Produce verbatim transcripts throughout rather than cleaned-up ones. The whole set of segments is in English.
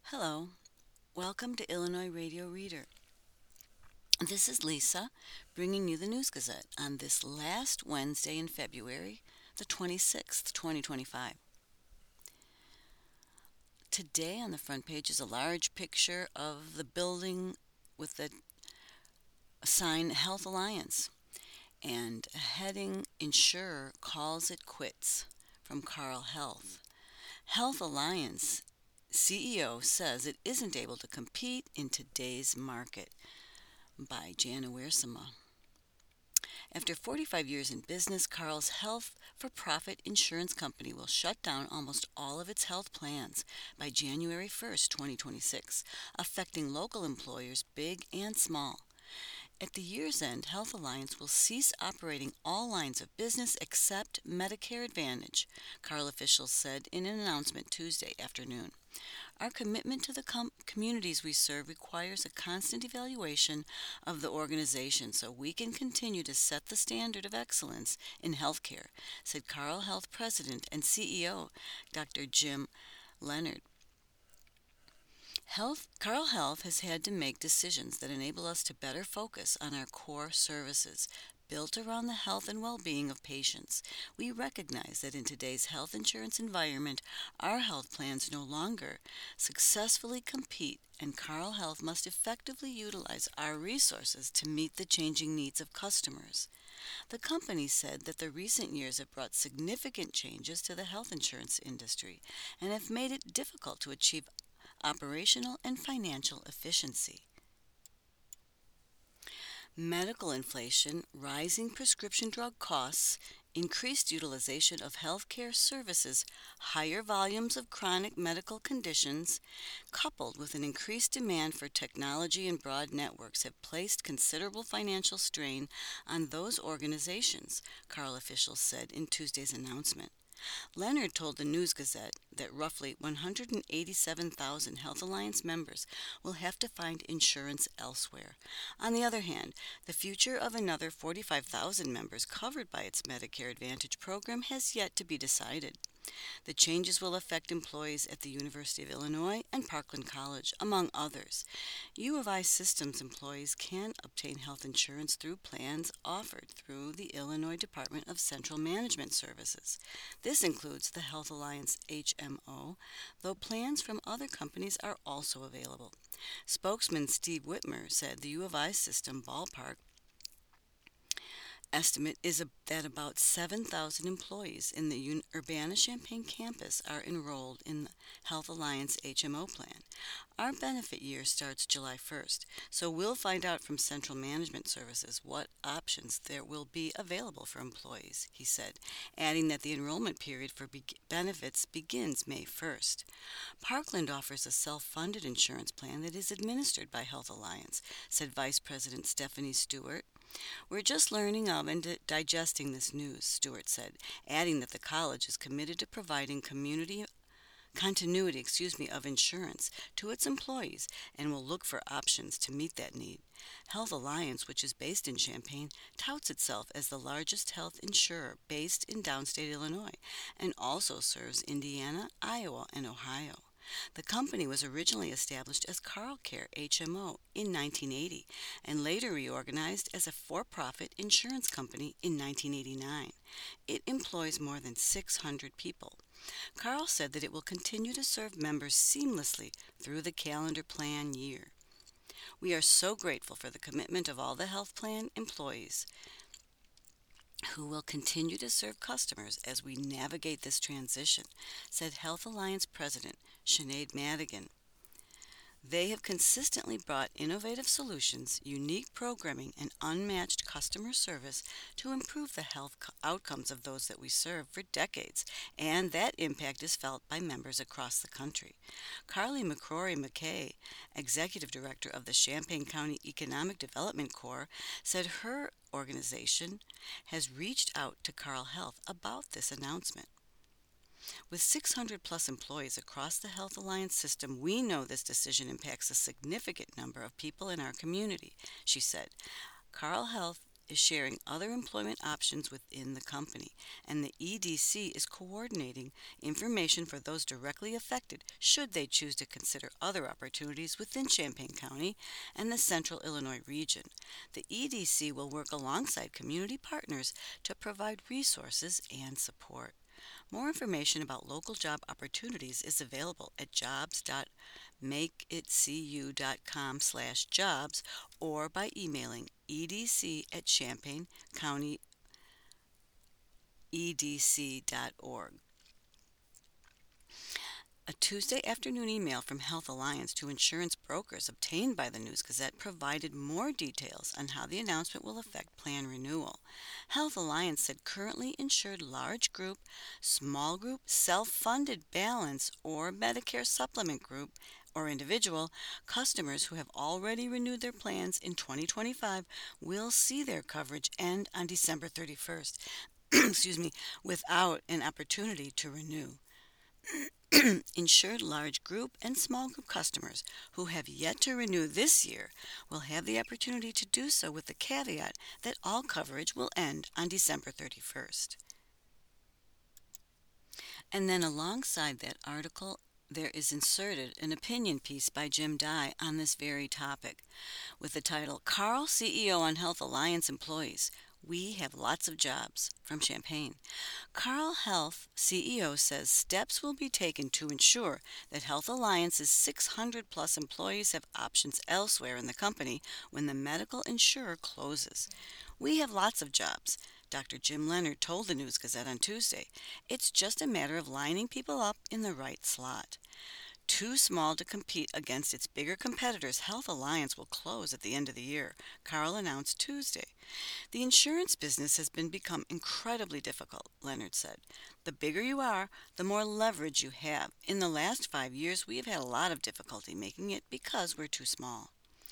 Hello, welcome to Illinois Radio Reader. This is Lisa bringing you the News Gazette on this last Wednesday in February, the twenty-sixth, twenty twenty-five. Today on the front page is a large picture of the building with the sign Health Alliance and a heading Insurer Calls It Quits from Carle Health. Health Alliance C E O says it isn't able to compete in today's market by Jana Weersema. After forty-five years in business, Carle's Health for profit insurance company will shut down almost all of its health plans by January first, twenty twenty-six, affecting local employers big and small. At the year's end, Health Alliance will cease operating all lines of business except Medicare Advantage, Carle officials said in an announcement Tuesday afternoon. Our commitment to the com- communities we serve requires a constant evaluation of the organization so we can continue to set the standard of excellence in healthcare, said Carle Health President and C E O Doctor Jim Leonard. Health, Carle Health has had to make decisions that enable us to better focus on our core services, built around the health and well-being of patients. We recognize that in today's health insurance environment, our health plans no longer successfully compete, and Carle Health must effectively utilize our resources to meet the changing needs of customers. The company said that the recent years have brought significant changes to the health insurance industry and have made it difficult to achieve operational and financial efficiency. Medical inflation, rising prescription drug costs, increased utilization of healthcare services, higher volumes of chronic medical conditions, coupled with an increased demand for technology and broad networks have placed considerable financial strain on those organizations, Carle officials said in Tuesday's announcement. Leonard told the News Gazette that roughly one hundred eighty-seven thousand Health Alliance members will have to find insurance elsewhere. On the other hand, the future of another forty-five thousand members covered by its Medicare Advantage program has yet to be decided. The changes will affect employees at the University of Illinois and Parkland College, among others. U of I Systems employees can obtain health insurance through plans offered through the Illinois Department of Central Management Services. This includes the Health Alliance H M O, though plans from other companies are also available. Spokesman Steve Whitmer said the U of I system ballpark estimate is that about seven thousand employees in the Urbana-Champaign campus are enrolled in the Health Alliance H M O plan. Our benefit year starts July first, so we'll find out from Central Management Services what options there will be available for employees, he said, adding that the enrollment period for be- benefits begins May first. Parkland offers a self-funded insurance plan that is administered by Health Alliance, said Vice President Stephanie Stewart. We're just learning of and di- digesting this news, Stewart said, adding that the college is committed to providing community continuity, excuse me, of insurance to its employees and will look for options to meet that need. Health Alliance, which is based in Champaign, touts itself as the largest health insurer based in downstate Illinois and also serves Indiana, Iowa, and Ohio. The company was originally established as CarleCare H M O in nineteen eighty and later reorganized as a for-profit insurance company in nineteen eighty-nine. It employs more than six hundred people. Carle said that it will continue to serve members seamlessly through the calendar plan year. We are so grateful for the commitment of all the health plan employees who will continue to serve customers as we navigate this transition, said Health Alliance President Sinead Madigan. They have consistently brought innovative solutions, unique programming, and unmatched customer service to improve the health co- outcomes of those that we serve for decades, and that impact is felt by members across the country. Carly McCrory McKay, Executive Director of the Champaign County Economic Development Corps, said her organization has reached out to Carle Health about this announcement. With six hundred plus employees across the Health Alliance system, we know this decision impacts a significant number of people in our community, she said. Carle Health is sharing other employment options within the company, and the E D C is coordinating information for those directly affected should they choose to consider other opportunities within Champaign County and the Central Illinois region. The E D C will work alongside community partners to provide resources and support. More information about local job opportunities is available at jobs dot make it c u dot com slash jobs or by emailing edc at champaign county e d c dot org. A Tuesday afternoon email from Health Alliance to insurance brokers obtained by the News Gazette provided more details on how the announcement will affect plan renewal. Health Alliance said currently insured large group, small group, self-funded balance, or Medicare supplement group or individual customers who have already renewed their plans in twenty twenty-five will see their coverage end on December thirty-first, excuse me, without an opportunity to renew. Insured large group and small group customers who have yet to renew this year will have the opportunity to do so with the caveat that all coverage will end on December thirty-first. And then alongside that article, there is inserted an opinion piece by Jim Dye on this very topic with the title, Carl, C E O on Health Alliance Employees. We have lots of jobs, from Champaign. Carl Health C E O says steps will be taken to ensure that Health Alliance's six hundred plus employees have options elsewhere in the company when the medical insurer closes. We have lots of jobs, Doctor Jim Leonard told the News Gazette on Tuesday. It's just a matter of lining people up in the right slot. Too small to compete against its bigger competitors, Health Alliance will close at the end of the year, Carl announced Tuesday. The insurance business has been become incredibly difficult, Leonard said. The bigger you are, the more leverage you have. In the last five years, we have had a lot of difficulty making it because we're too small.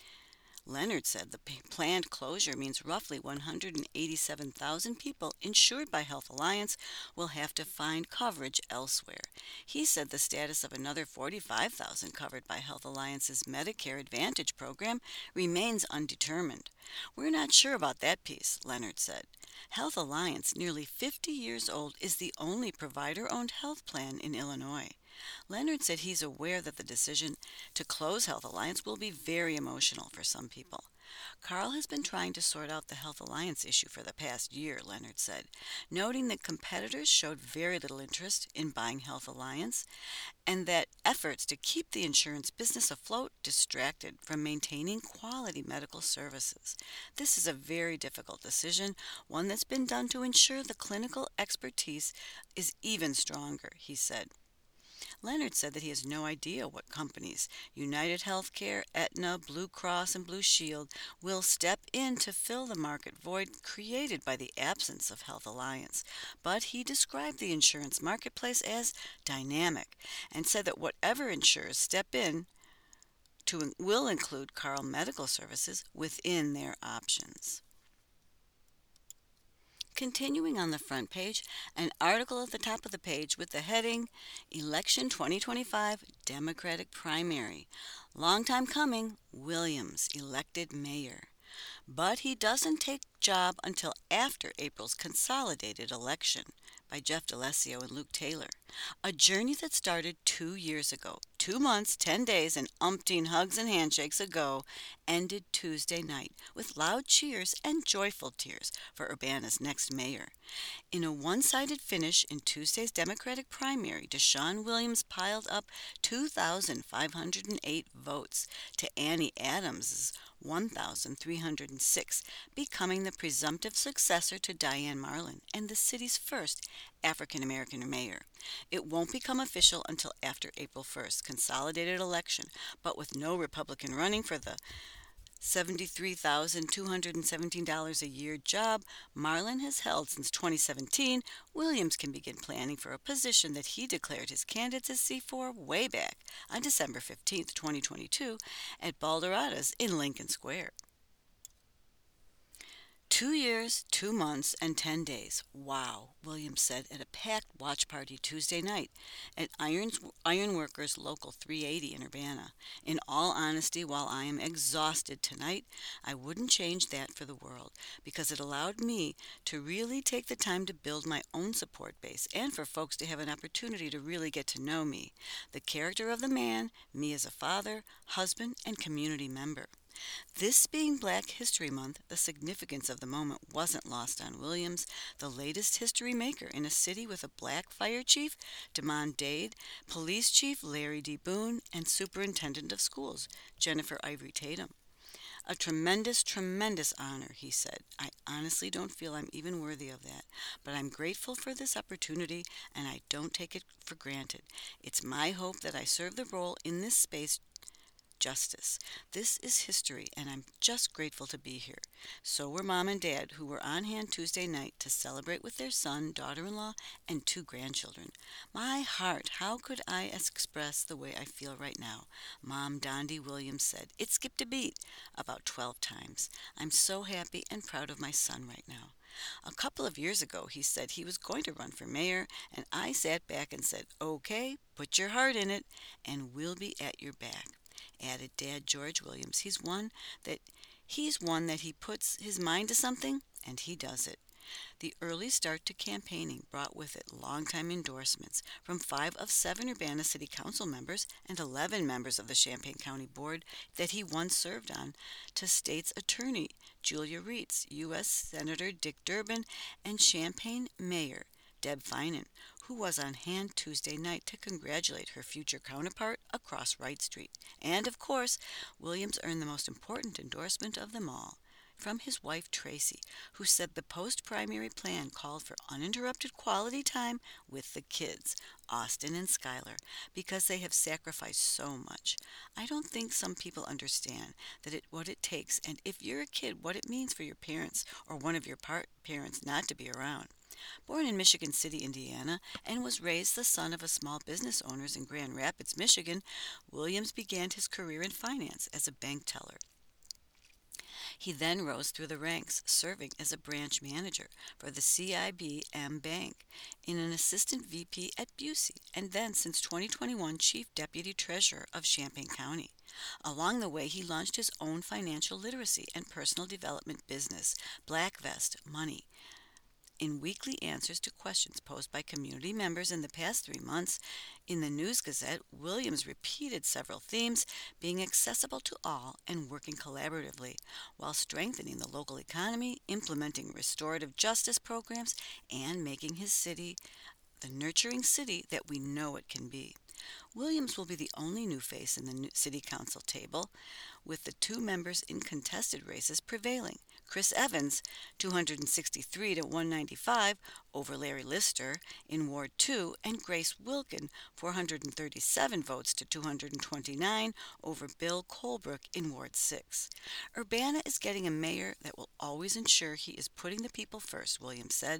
Leonard said the planned closure means roughly one hundred eighty-seven thousand people insured by Health Alliance will have to find coverage elsewhere. He said the status of another forty-five thousand covered by Health Alliance's Medicare Advantage program remains undetermined. We're not sure about that piece, Leonard said. Health Alliance, nearly fifty years old, is the only provider-owned health plan in Illinois. Leonard said he's aware that the decision to close Health Alliance will be very emotional for some people. Carl has been trying to sort out the Health Alliance issue for the past year, Leonard said, noting that competitors showed very little interest in buying Health Alliance and that efforts to keep the insurance business afloat distracted from maintaining quality medical services. This is a very difficult decision, one that's been done to ensure the clinical expertise is even stronger, he said. Leonard said that he has no idea what companies, United Healthcare, Aetna, Blue Cross, and Blue Shield, will step in to fill the market void created by the absence of Health Alliance. But he described the insurance marketplace as dynamic and said that whatever insurers step in to will include Carl Medical Services within their options. Continuing on the front page, an article at the top of the page with the heading, Election twenty twenty-five Democratic Primary. Long time coming, Williams elected mayor. But he doesn't take job until after April's consolidated election, by Jeff D'Alessio and Luke Taylor. A journey that started two years ago, two months, ten days, and umpteen hugs and handshakes ago, ended Tuesday night with loud cheers and joyful tears for Urbana's next mayor. In a one-sided finish in Tuesday's Democratic primary, Deshaun Williams piled up two thousand five hundred eight votes to Annie Adams's one thousand three hundred six, becoming the presumptive successor to Diane Marlin and the city's first African-American mayor. It won't become official until after April first, consolidated election, but with no Republican running for the seventy-three thousand two hundred seventeen dollars a year job Marlin has held since twenty seventeen, Williams can begin planning for a position that he declared his candidacy for way back on December fifteenth, twenty twenty-two at Balderadas in Lincoln Square. Two years, two months, and ten days. Wow, Williams said at a packed watch party Tuesday night at Irons, Ironworkers Local three eighty in Urbana. In all honesty, while I am exhausted tonight, I wouldn't change that for the world because it allowed me to really take the time to build my own support base and for folks to have an opportunity to really get to know me, the character of the man, me as a father, husband, and community member. This being Black History Month, the significance of the moment wasn't lost on Williams, the latest history maker in a city with a black fire chief, Demond Dade, police chief Larry D. Boone, and superintendent of schools, Jennifer Ivory Tatum. A tremendous, tremendous honor, he said. I honestly don't feel I'm even worthy of that, but I'm grateful for this opportunity and I don't take it for granted. It's my hope that I serve the role in this space justice. This is history, and I'm just grateful to be here. So were Mom and Dad, who were on hand Tuesday night to celebrate with their son, daughter in law, and two grandchildren. My heart, how could I express the way I feel right now? Mom Dondi Williams said, It skipped a beat about twelve times. I'm so happy and proud of my son right now. A couple of years ago, he said he was going to run for mayor, and I sat back and said, Okay, put your heart in it, and we'll be at your back, added Dad George Williams. He's one that he's one that he puts his mind to something and he does it. The early start to campaigning brought with it longtime endorsements from five of seven Urbana City Council members and eleven members of the Champaign County Board that he once served on, to state's attorney Julia Reitz, U S Senator Dick Durbin, and Champaign Mayor Deb Feinen, who was on hand Tuesday night to congratulate her future counterpart across Wright Street. And of course, Williams earned the most important endorsement of them all, from his wife Tracy, who said the post-primary plan called for uninterrupted quality time with the kids, Austin and Skylar, because they have sacrificed so much. I don't think some people understand that it what it takes, and if you're a kid, what it means for your parents or one of your par- parents not to be around. Born in Michigan City, Indiana, and was raised the son of a small business owners in Grand Rapids, Michigan, Williams began his career in finance as a bank teller. He then rose through the ranks, serving as a branch manager for the C I B M Bank, in an assistant V P at Busey, and then since twenty twenty-one Chief Deputy Treasurer of Champaign County. Along the way, he launched his own financial literacy and personal development business, Black Vest Money, in weekly answers to questions posed by community members in the past three months. In the News Gazette, Williams repeated several themes: being accessible to all and working collaboratively while strengthening the local economy, implementing restorative justice programs, and making his city the nurturing city that we know it can be. Williams will be the only new face in the city council table, with the two members in contested races prevailing. Chris Evans, two hundred sixty-three to one ninety-five, over Larry Lister in Ward two, and Grace Wilkin, four hundred thirty-seven votes to two hundred twenty-nine, over Bill Colebrook in Ward six. Urbana is getting a mayor that will always ensure he is putting the people first, Williams said.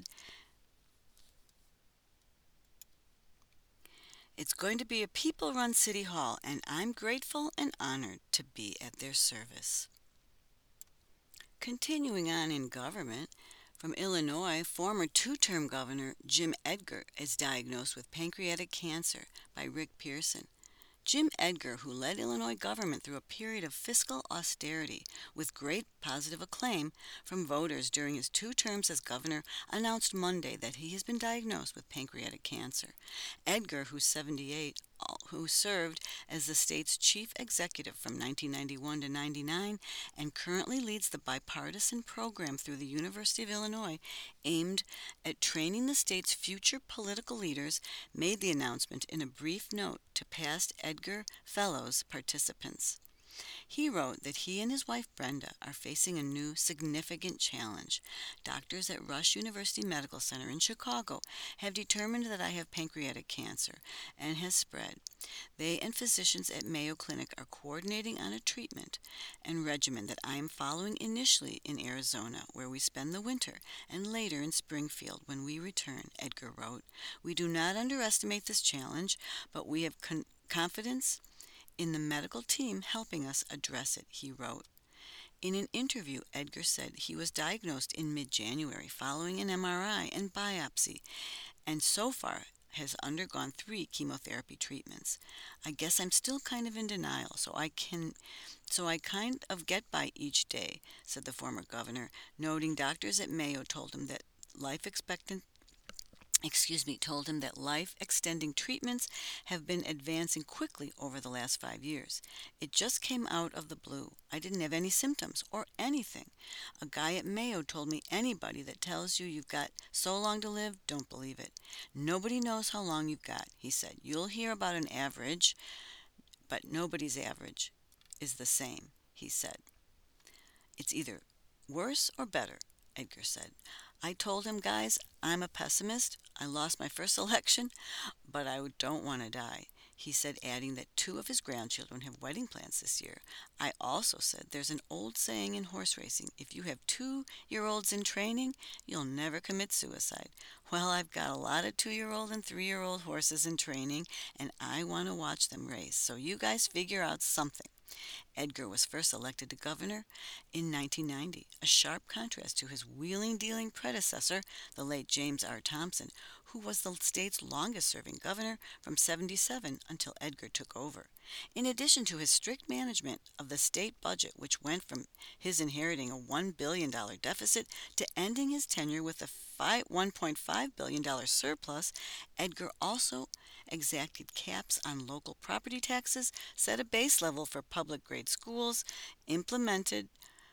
It's going to be a people-run city hall, and I'm grateful and honored to be at their service. Continuing on in government, from Illinois, former two-term governor Jim Edgar is diagnosed with pancreatic cancer by Rick Pearson. Jim Edgar, who led Illinois government through a period of fiscal austerity with great positive acclaim from voters during his two terms as governor, announced Monday that he has been diagnosed with pancreatic cancer. Edgar, who's seventy-eight, who served as the state's chief executive from nineteen ninety-one to ninety-nine and currently leads the bipartisan program through the University of Illinois aimed at training the state's future political leaders, made the announcement in a brief note to past Edgar Fellows participants. He wrote that he and his wife Brenda are facing a new significant challenge. Doctors at Rush University Medical Center in Chicago have determined that I have pancreatic cancer and has spread. They and physicians at Mayo Clinic are coordinating on a treatment and regimen that I am following initially in Arizona, where we spend the winter, and later in Springfield when we return, Edgar wrote. We do not underestimate this challenge, but we have con- confidence in the medical team helping us address it, he wrote. In an interview, Edgar said he was diagnosed in mid January following an M R I and biopsy, and so far has undergone three chemotherapy treatments. I guess I'm still kind of in denial, so I can so I kind of get by each day, said the former governor, noting doctors at Mayo told him that life expectancy excuse me, told him that life extending treatments have been advancing quickly over the last five years. It just came out of the blue. I didn't have any symptoms or anything. A guy at Mayo told me anybody that tells you you've got so long to live, don't believe it. Nobody knows how long you've got, he said. You'll hear about an average, but nobody's average is the same, he said. It's either worse or better, Edgar said. I told him, guys, I'm a pessimist. I lost my first election, but I don't want to die. He said, adding that two of his grandchildren have wedding plans this year. I also said there's an old saying in horse racing, if you have two-year-olds in training, you'll never commit suicide. Well, I've got a lot of two-year-old and three-year-old horses in training, and I want to watch them race. So you guys figure out something. Edgar was first elected to governor in nineteen ninety, a sharp contrast to his wheeling dealing predecessor, the late James R. Thompson, who was the state's longest serving governor from seventy-seven until Edgar took over. In addition to his strict management of the state budget, which went from his inheriting a one billion dollars deficit to ending his tenure with a one point five billion dollars surplus, Edgar also exacted caps on local property taxes, set a base level for public grade schools, implemented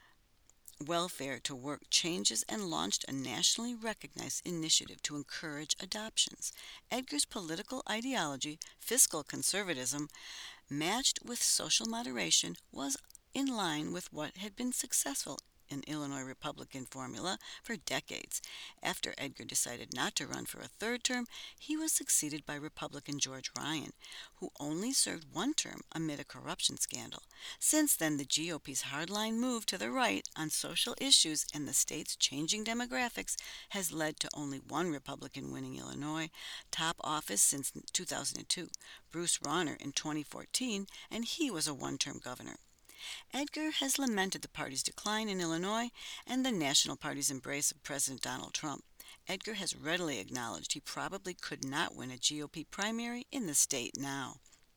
welfare to work changes, and launched a nationally recognized initiative to encourage adoptions. Edgar's political ideology, fiscal conservatism, matched with social moderation, was in line with what had been successful in Illinois Republican formula for decades. After Edgar decided not to run for a third term, he was succeeded by Republican George Ryan, who only served one term amid a corruption scandal. Since then, the G O P's hardline move to the right on social issues and the state's changing demographics has led to only one Republican winning Illinois top office since two thousand two, Bruce Rauner in twenty fourteen, and he was a one-term governor. Edgar has lamented the party's decline in Illinois and the National Party's embrace of President Donald Trump. Edgar has readily acknowledged he probably could not win a G O P primary in the state now.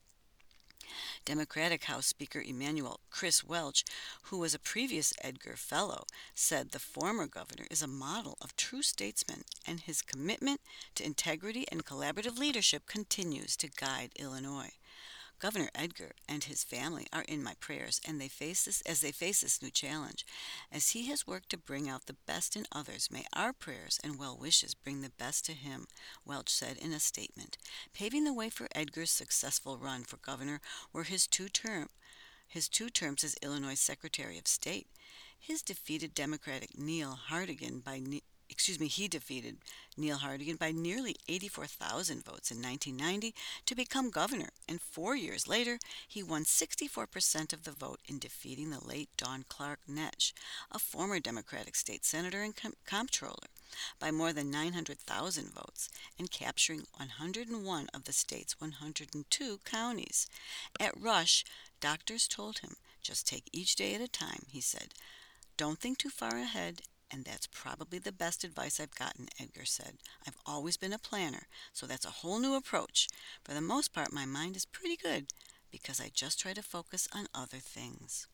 Democratic House Speaker Emanuel Chris Welch, who was a previous Edgar Fellow, said the former governor is a model of true statesman, and his commitment to integrity and collaborative leadership continues to guide Illinois. Governor Edgar and his family are in my prayers, and they face this as they face this new challenge. As he has worked to bring out the best in others, may our prayers and well wishes bring the best to him, Welch said in a statement. Paving the way for Edgar's successful run for governor were his two term his two terms as Illinois Secretary of State. His defeated Democratic Neil Hartigan by excuse me, he defeated Neil Hartigan by nearly eighty-four thousand votes in nineteen ninety to become governor, and four years later, he won sixty-four percent of the vote in defeating the late Dawn Clark Netsch, a former Democratic state senator and com- comptroller, by more than nine hundred thousand votes, and capturing one hundred one of the state's one hundred two counties. At Rush, doctors told him, just take each day at a time, he said. Don't think too far ahead. And that's probably the best advice I've gotten, Edgar said. I've always been a planner, so that's a whole new approach. For the most part, my mind is pretty good because I just try to focus on other things.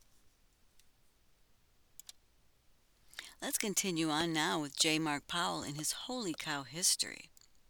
Let's continue on now with J. Mark Powell in his Holy Cow History.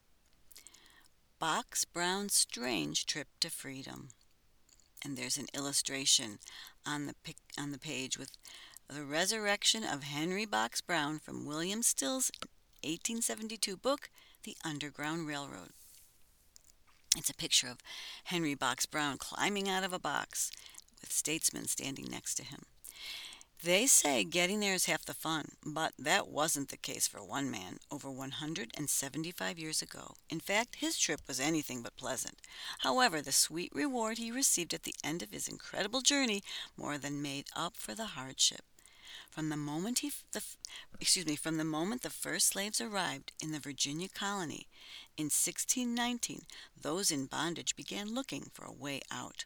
Box Brown's Strange Trip to Freedom. And there's an illustration on the pic- on the page with the resurrection of Henry Box Brown from William Still's eighteen seventy-two book, The Underground Railroad. It's a picture of Henry Box Brown climbing out of a box with statesmen standing next to him. They say getting there is half the fun, but that wasn't the case for one man over one hundred seventy-five years ago. In fact, his trip was anything but pleasant. However, the sweet reward he received at the end of his incredible journey more than made up for the hardship. From the moment he, the, excuse me, from the moment the first slaves arrived in the Virginia colony in sixteen nineteen, those in bondage began looking for a way out.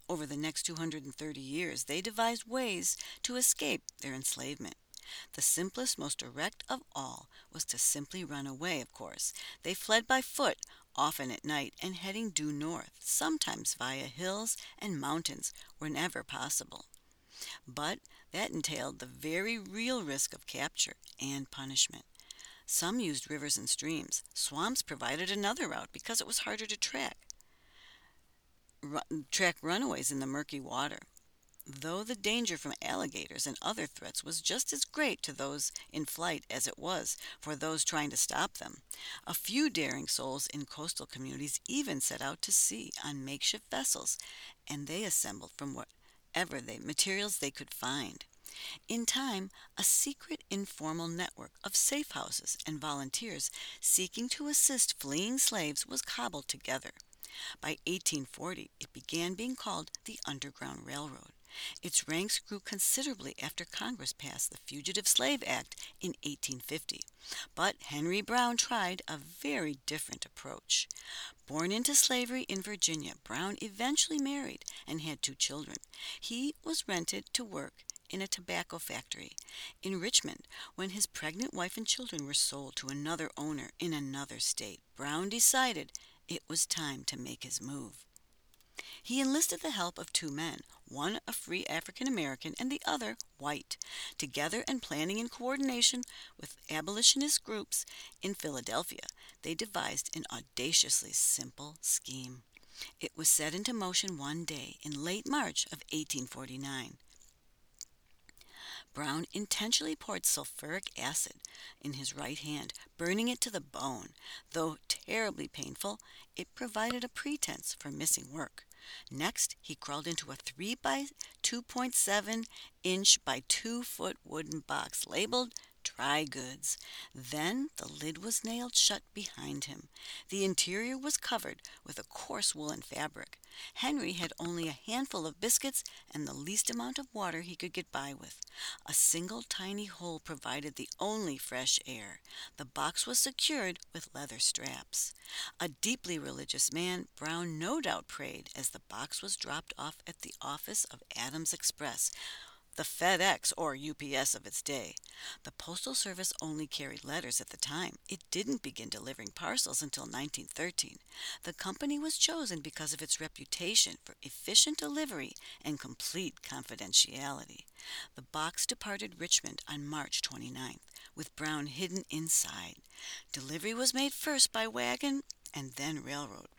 Over the next two hundred thirty years, they devised ways to escape their enslavement. The simplest, most direct of all was to simply run away, of course. They fled by foot, often at night, and heading due north, sometimes via hills and mountains whenever possible. But that entailed the very real risk of capture and punishment. Some used rivers and streams. Swamps provided another route because it was harder to track, ru- track runaways in the murky water. Though the danger from alligators and other threats was just as great to those in flight as it was for those trying to stop them, a few daring souls in coastal communities even set out to sea on makeshift vessels, and they assembled from whatever they, materials they could find. In time, a secret informal network of safe houses and volunteers seeking to assist fleeing slaves was cobbled together. By eighteen forty, it began being called the Underground Railroad. Its ranks grew considerably after Congress passed the Fugitive Slave Act in eighteen fifty. But Henry Brown tried a very different approach. Born into slavery in Virginia, Brown eventually married and had two children. He was rented to work in a tobacco factory in Richmond. When his pregnant wife and children were sold to another owner in another state, Brown decided it was time to make his move. He enlisted the help of two men, one a free African American and the other white. Together and planning in coordination with abolitionist groups in Philadelphia, they devised an audaciously simple scheme. It was set into motion one day in late March of eighteen forty-nine. Brown intentionally poured sulfuric acid in his right hand, burning it to the bone. Though terribly painful, it provided a pretense for missing work. Next, he crawled into a three by two point seven inch by two foot wooden box labeled Dry Goods. Then the lid was nailed shut behind him. The interior was covered with a coarse woolen fabric. Henry had only a handful of biscuits and the least amount of water he could get by with. A single tiny hole provided the only fresh air. The box was secured with leather straps. A deeply religious man, Brown no doubt prayed as the box was dropped off at the office of Adams Express, the FedEx or U P S of its day. The Postal Service only carried letters at the time. It didn't begin delivering parcels until nineteen thirteen. The company was chosen because of its reputation for efficient delivery and complete confidentiality. The box departed Richmond on March twenty-ninth, with Brown hidden inside. Delivery was made first by wagon and then railroad,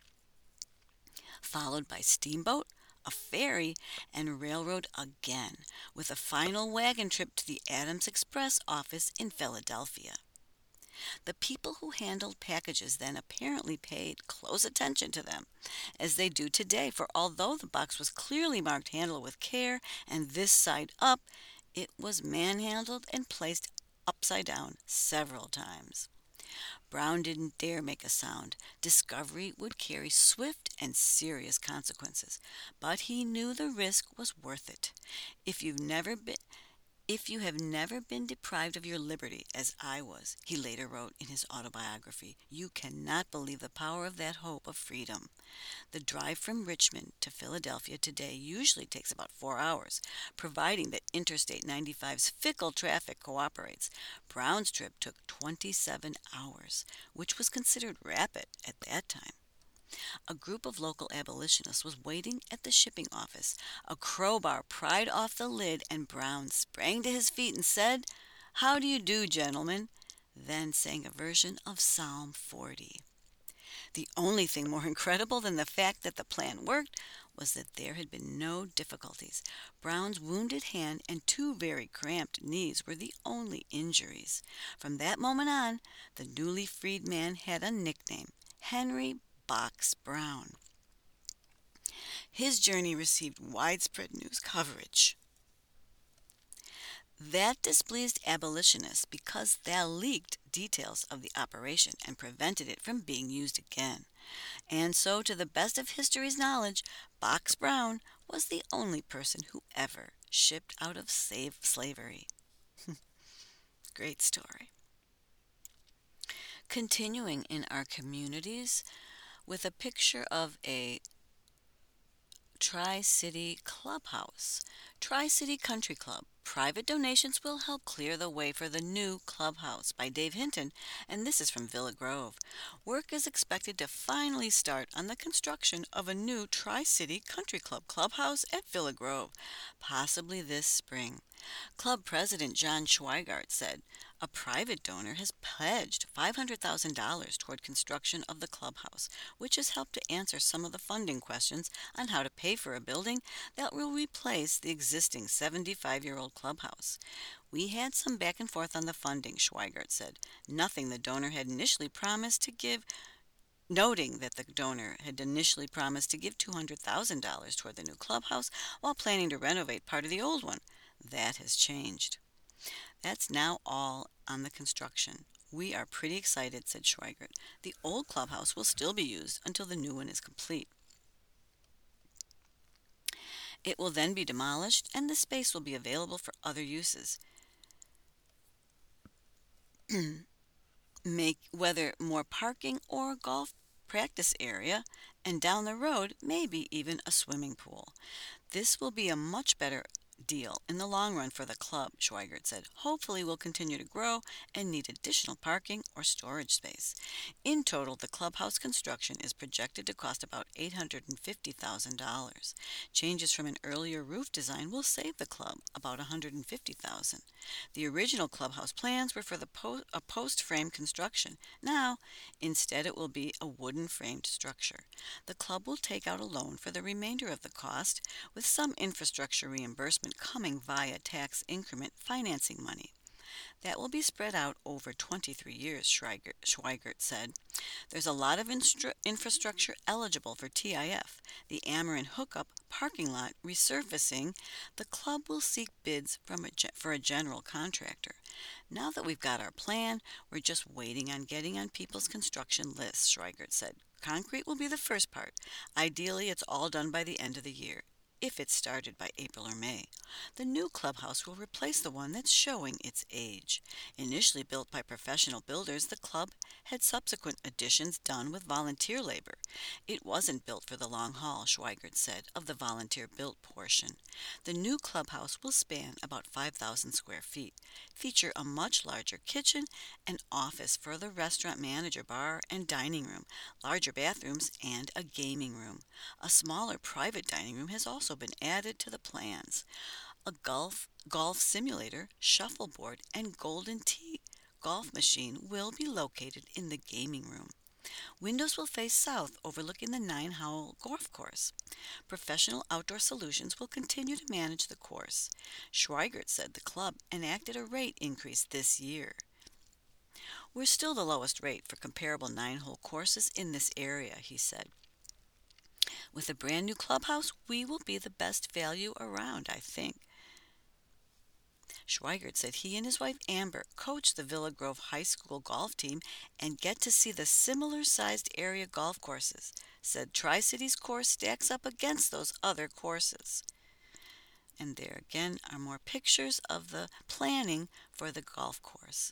followed by steamboat, a ferry, and railroad again, with a final wagon trip to the Adams Express office in Philadelphia. The people who handled packages then apparently paid close attention to them, as they do today, for although the box was clearly marked "Handle with care" and "This side up," it was manhandled and placed upside down several times. Brown didn't dare make a sound. Discovery would carry swift and serious consequences, but he knew the risk was worth it. If you've never been if you have never been deprived of your liberty, as I was, he later wrote in his autobiography, you cannot believe the power of that hope of freedom. The drive from Richmond to Philadelphia today usually takes about four hours, providing that Interstate ninety-five's fickle traffic cooperates. Brown's trip took twenty-seven hours, which was considered rapid at that time. A group of local abolitionists was waiting at the shipping office. A crowbar pried off the lid, and Brown sprang to his feet and said, "How do you do, gentlemen?" then sang a version of Psalm forty. The only thing more incredible than the fact that the plan worked was that there had been no difficulties. Brown's wounded hand and two very cramped knees were the only injuries. From that moment on, the newly freed man had a nickname, Henry Box Brown. His journey received widespread news coverage. That displeased abolitionists because they leaked details of the operation and prevented it from being used again. And so, to the best of history's knowledge, Box Brown was the only person who ever shipped out of slave slavery. Great story. Continuing in our communities with a picture of a Tri-City Clubhouse. Tri-City Country Club. Private donations will help clear the way for the new clubhouse by Dave Hinton, and this is from Villa Grove. Work is expected to finally start on the construction of a new Tri-City Country Club clubhouse at Villa Grove, possibly this spring. Club President John Schweigart said a private donor has pledged five hundred thousand dollars toward construction of the clubhouse, which has helped to answer some of the funding questions on how to pay for a building that will replace the existing seventy-five-year-old clubhouse. We had some back and forth on the funding, Schweigart said, nothing the donor had initially promised to give noting that the donor had initially promised to give two hundred thousand dollars toward the new clubhouse while planning to renovate part of the old one. That has changed. That's now all on the construction. We are pretty excited, said Schweigert. The old clubhouse will still be used until the new one is complete. It will then be demolished and the space will be available for other uses. Make whether more parking or golf practice area, and down the road maybe even a swimming pool. This will be a much better deal in the long run for the club, Schweigert said. Hopefully we'll continue to grow and need additional parking or storage space. In total, the clubhouse construction is projected to cost about eight hundred fifty thousand dollars. Changes from an earlier roof design will save the club about one hundred fifty thousand dollars. The original clubhouse plans were for the po- a post frame construction. Now, instead it will be a wooden framed structure. The club will take out a loan for the remainder of the cost, with some infrastructure reimbursement coming via tax increment financing money. That will be spread out over twenty-three years, Schweigert, Schweigert said. There's a lot of instru- infrastructure eligible for T I F. The Ameren hookup parking lot resurfacing. The club will seek bids from a ge- for a general contractor. Now that we've got our plan, we're just waiting on getting on people's construction lists, Schweigert said. Concrete will be the first part. Ideally, it's all done by the end of the year, if it's started by April or May. The new clubhouse will replace the one that's showing its age. Initially built by professional builders, the club had subsequent additions done with volunteer labor. It wasn't built for the long haul, Schweigert said, of the volunteer-built portion. The new clubhouse will span about five thousand square feet, feature a much larger kitchen, an office for the restaurant manager, bar and dining room, larger bathrooms, and a gaming room. A smaller private dining room has also been added to the plans. A golf golf simulator, shuffleboard, and Golden Tee golf machine will be located in the gaming room. Windows will face south, overlooking the Nine Howell Golf Course. Professional Outdoor Solutions will continue to manage the course. Schweigert said the club enacted a rate increase this year. We're still the lowest rate for comparable nine-hole courses in this area, he said. With a brand new clubhouse, we will be the best value around, I think. Schweigert said he and his wife Amber coach the Villa Grove High School golf team and get to see the similar-sized area golf courses. Said Tri-City's course stacks up against those other courses. And there again are more pictures of the planning for the golf course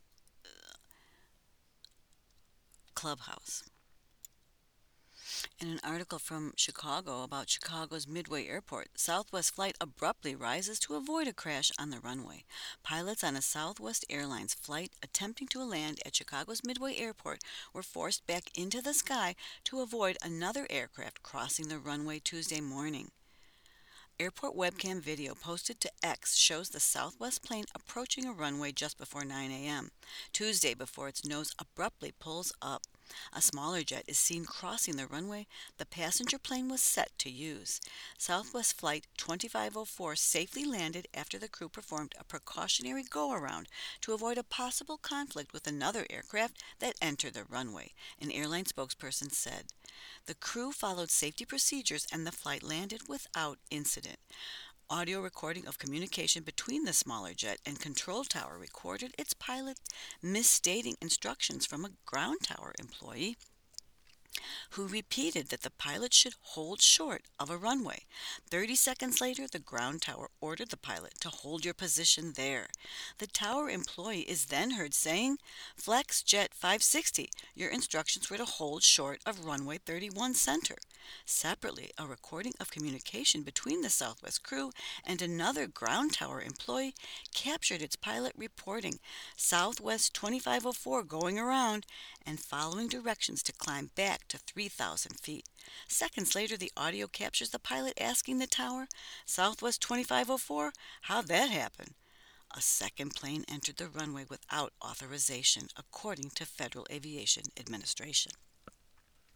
clubhouse. In an article from Chicago about Chicago's Midway Airport, Southwest flight abruptly rises to avoid a crash on the runway. Pilots on a Southwest Airlines flight attempting to land at Chicago's Midway Airport were forced back into the sky to avoid another aircraft crossing the runway Tuesday morning. Airport webcam video posted to X shows the Southwest plane approaching a runway just before nine a.m. Tuesday before its nose abruptly pulls up. A smaller jet is seen crossing the runway the passenger plane was set to use. Southwest Flight twenty-five oh four safely landed after the crew performed a precautionary go-around to avoid a possible conflict with another aircraft that entered the runway, an airline spokesperson said. The crew followed safety procedures and the flight landed without incident. Audio recording of communication between the smaller jet and control tower recorded its pilot misstating instructions from a ground tower employee. who repeated that the pilot should hold short of a runway. thirty seconds later, the ground tower ordered the pilot to hold your position there. The tower employee is then heard saying, "Flex Jet five sixty, your instructions were to hold short of runway thirty-one center." Separately, a recording of communication between the Southwest crew and another ground tower employee captured its pilot reporting, "Southwest twenty-five oh four going around," and following directions to climb back to three thousand feet. Seconds later, the audio captures the pilot asking the tower, "Southwest twenty-five oh four, how'd that happen?" A second plane entered the runway without authorization, according to Federal Aviation Administration.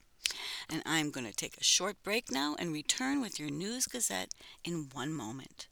And I'm going to take a short break now and return with your News Gazette in one moment.